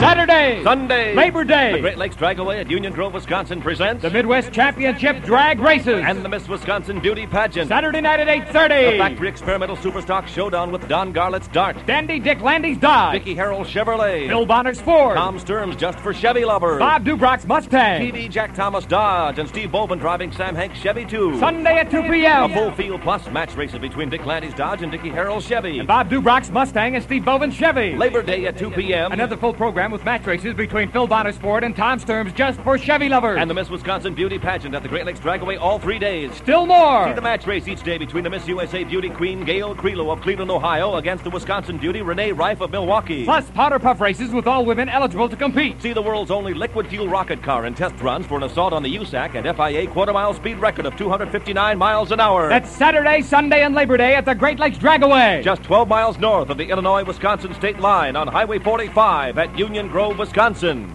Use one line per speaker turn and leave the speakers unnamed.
Saturday,
Sunday,
Labor Day.
The Great Lakes Dragaway at Union Grove, Wisconsin presents
The Midwest Championship Drag Races.
and the Miss Wisconsin Beauty Pageant.
Saturday night at
The
8:30.
Factory Experimental Superstock Showdown with Don Garlett's Dart.
Dandy Dick Landy's Dodge.
Dickie Harrell Chevrolet.
Phil Bonner's Ford.
Tom Sturm's Just for Chevy Lovers.
Bob Dubrock's Mustang.
TV Jack Thomas Dodge and Steve Bovin driving Sam Hanks Chevy 2.
Sunday at 2
A
p.m.
full field plus match races between Dick Landy's Dodge and Dickie Harrell's Chevy.
Bob Dubrock's Mustang and Steve Bovin's Chevy.
Labor Day at 2 p.m.
Another full program with match races between Phil Bonner's Ford and Tom Sturm's Just for Chevy Lovers.
And the Miss Wisconsin Beauty Pageant at the Great Lakes Dragaway all 3 days.
Still more.
See the match race each day between the Miss USA Beauty Queen Gail Creelo of Cleveland, Ohio against the Wisconsin Beauty Renee Rife of Milwaukee.
Plus powder puff races with all women eligible to compete.
See the world's only liquid fuel rocket car in test runs for an assault on the USAC and FIA quarter-mile speed record of 259 miles an hour.
That's Saturday, Sunday, and Labor Day at the Great Lakes Dragaway.
Just 12 miles north of the Illinois-Wisconsin state line on Highway 45 at Union Grove, Wisconsin.